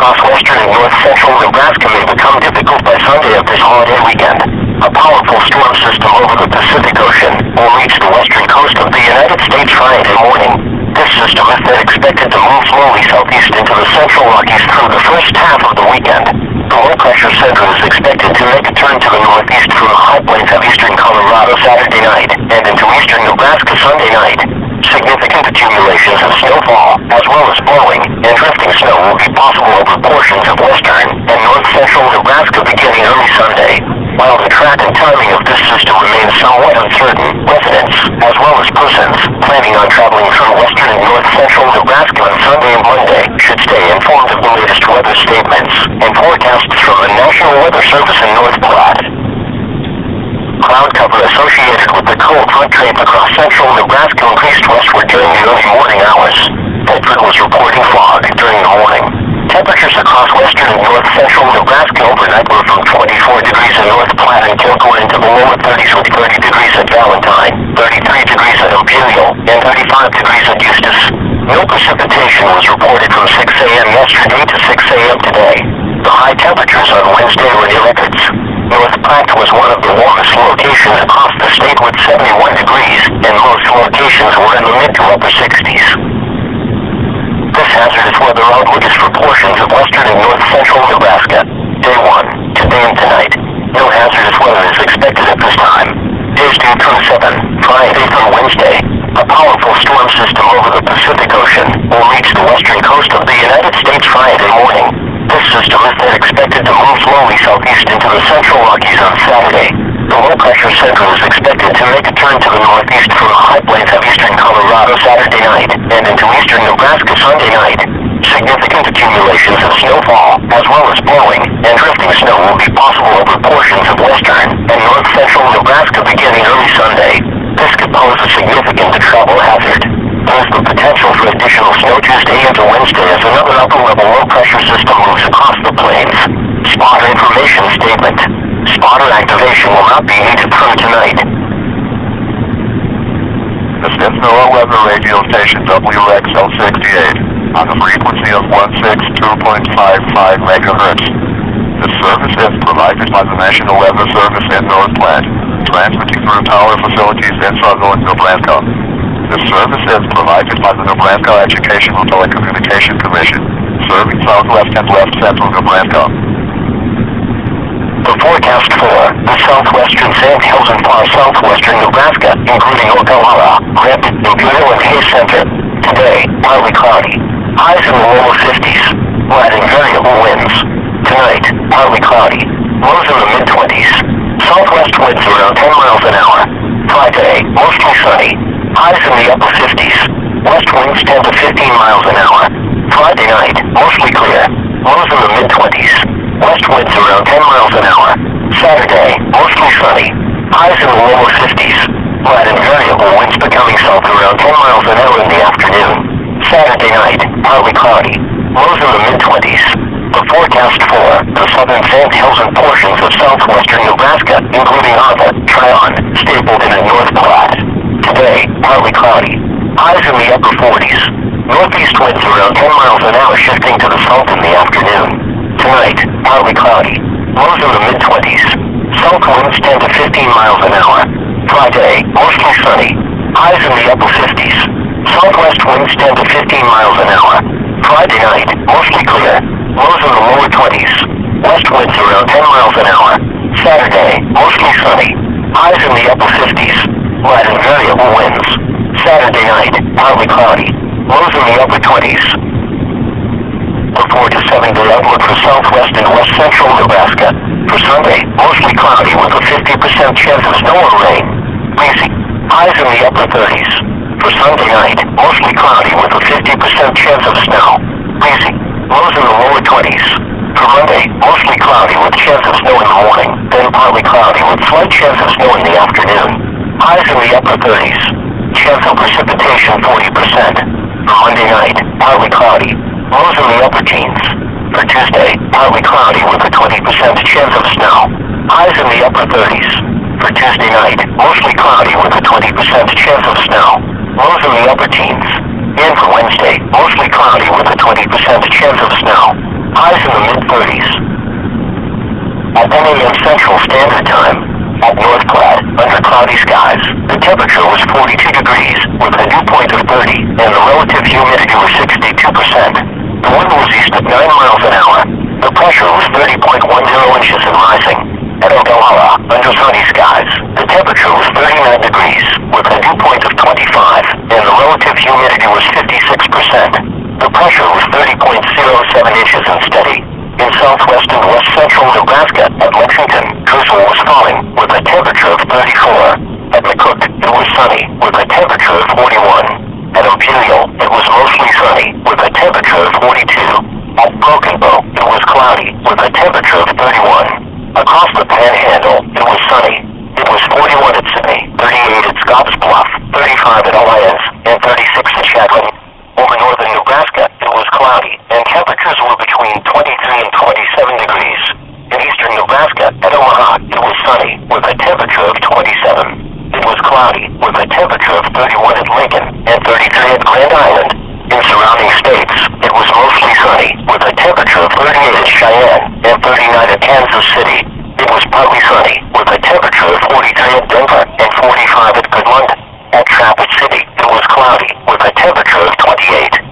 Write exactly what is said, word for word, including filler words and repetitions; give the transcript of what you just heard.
across western and north-central Nebraska may become difficult by Sunday of this holiday weekend. A powerful storm system over the Pacific Ocean will reach the western coast of the United States Friday morning. This system is then expected to move slowly southeast into the central Rockies through the first half of the weekend. The low-pressure center is expected to make a turn to the northeast through the high plains of eastern Colorado Saturday night and into eastern Nebraska Sunday night. Significant accumulations of snowfall, as well as blowing and drifting snow, will be possible over portions of western and north-central Nebraska beginning early Sunday. While the track and timing of this system remains somewhat uncertain, residents, as well as persons planning on traveling through western and north-central Nebraska on Sunday and Monday should stay informed of the latest weather statements and forecasts from the National Weather Service in North Platte. Cloud cover associated with the cold front train across central Nebraska increased westward during the early morning hours. Bedford was reporting fog during the morning. Temperatures across western and north-central Nebraska overnight were from twenty-four degrees in North Platte and Kilcoyne to the lower thirties with thirty degrees at Valentine, thirty-three degrees at Imperial, and thirty-five degrees at Eustis. No precipitation was reported from six a m yesterday to six a m today. The high temperatures on Wednesday were near records. North Platte was one of the warmest locations across the state with seventy-one degrees, and most locations were in the mid to upper sixties. This hazardous weather outlook is for portions of western and north-central Nebraska. Day one, today and tonight. No hazardous weather is expected at this time. Days two through seven, Friday through Wednesday. A powerful storm system over the Pacific Ocean will reach the western coast of the United States Friday morning. This system is then expected to move slowly southeast into the central Rockies on Saturday. The low-pressure center is expected to make a turn to the northeast through the high plains of eastern Colorado Saturday night and into eastern Nebraska Sunday night. Significant accumulations of snowfall, as well as blowing and drifting snow, will be possible over portions of western and north-central Nebraska beginning early Sunday. This could pose a significant travel hazard. There is the potential for additional snow Tuesday into Wednesday as another upper-level low-pressure system moves across the plains. Spotter information statement. Spotter activation will not be needed through tonight. This is NOAA Weather Radio Station W X L sixty-eight on the frequency of one sixty-two point five five megahertz. This service is provided by the National Weather Service in North Platte, transmitting through tower facilities in southern Nebraska. This service is provided by the Nebraska Educational Telecommunication Commission, serving southwest and left central Nebraska. The forecast for the southwestern Sand Hills and far southwestern Nebraska, including Ocala, Grant, Imperial, and Hayes Center. Today, partly cloudy. Highs in the lower fifties. Light and variable winds. Tonight, partly cloudy. Lows in the mid-twenties. Southwest winds around ten miles an hour. Friday, mostly sunny. Highs in the upper fifties. West winds ten to fifteen miles an hour. Friday night, mostly clear. Lows in the mid-twenties. West winds around ten miles an hour. Saturday, mostly sunny. Highs in the lower fifties. Light and variable winds becoming south around ten miles an hour in the afternoon. Saturday night, partly cloudy. Lows in the mid-twenties. The forecast for the southern Sand Hills and portions of southwestern Nebraska, including Ava, Tryon, Stapleton, and North Platte. Today, partly cloudy. Highs in the upper forties. Northeast winds around ten miles an hour shifting to the south in the afternoon. Tonight, partly cloudy. Lows in the mid-twenties. South winds ten to fifteen miles an hour. Friday, mostly sunny. Highs in the upper fifties. Southwest winds ten to fifteen miles an hour. Friday night, mostly clear. Lows in the lower twenties. West winds around ten miles an hour. Saturday, mostly sunny. Highs in the upper fifties. Light and variable winds. Saturday night, partly cloudy. Lows in the upper twenties. The four to seven day outlook for southwest and west central Nebraska. For Sunday, mostly cloudy with a fifty percent chance of snow or rain. Breezy. Highs in the upper thirties. For Sunday night, mostly cloudy with a fifty percent chance of snow. Breezy. Lows in the lower twenties. For Monday, mostly cloudy with chance of snow in the morning, then partly cloudy with slight chance of snow in the afternoon. Highs in the upper thirties. Chance of precipitation forty percent. For Monday night, partly cloudy. Lows in the upper teens. For Tuesday, partly cloudy with a twenty percent chance of snow. Highs in the upper thirties. For Tuesday night, mostly cloudy with a twenty percent chance of snow. Lows in the upper teens. And for Wednesday, mostly cloudy with a twenty percent chance of snow. highs in the mid-thirties. At ten A M Central Standard Time, at North Platte, under cloudy skies, the temperature was forty-two degrees, with a dew point of thirty, and the relative humidity was sixty-two percent. The wind was east at nine miles an hour. The pressure was thirty point one zero inches and rising. At Ogallala, under sunny skies, the temperature was thirty-nine degrees, with a dew point of twenty-five, and the relative humidity was fifty-six percent. The pressure was thirty point zero seven inches and steady. In southwest and west central Nebraska, at Lexington, drizzle was falling, with a temperature of thirty-four. At McCook, it was sunny, with a temperature of forty-one. At Imperial, it was mostly sunny, with a temperature of forty-two. At Broken Bow, it was cloudy, with a temperature of thirty-one. Across the Panhandle, it was sunny. It was forty-one at Sydney, thirty-eight at Scotts Bluff, thirty-five at Alliance, and thirty-six at Shadwell. Over northern Nebraska, it was cloudy, and temperatures were between twenty-three and twenty-seven degrees. In eastern Nebraska, at Omaha, it was sunny, with a temperature of twenty-seven. It was cloudy, with a temperature of thirty-one at Lincoln, and thirty-three at Grand Island. In surrounding states, it was mostly sunny, with a temperature of thirty-eight at Cheyenne, and thirty-nine at Kansas City. It was partly sunny, with a temperature of forty-three at Denver, and forty-five at Goodland. At Rapid City, it was cloudy, with a temperature of twenty-eight.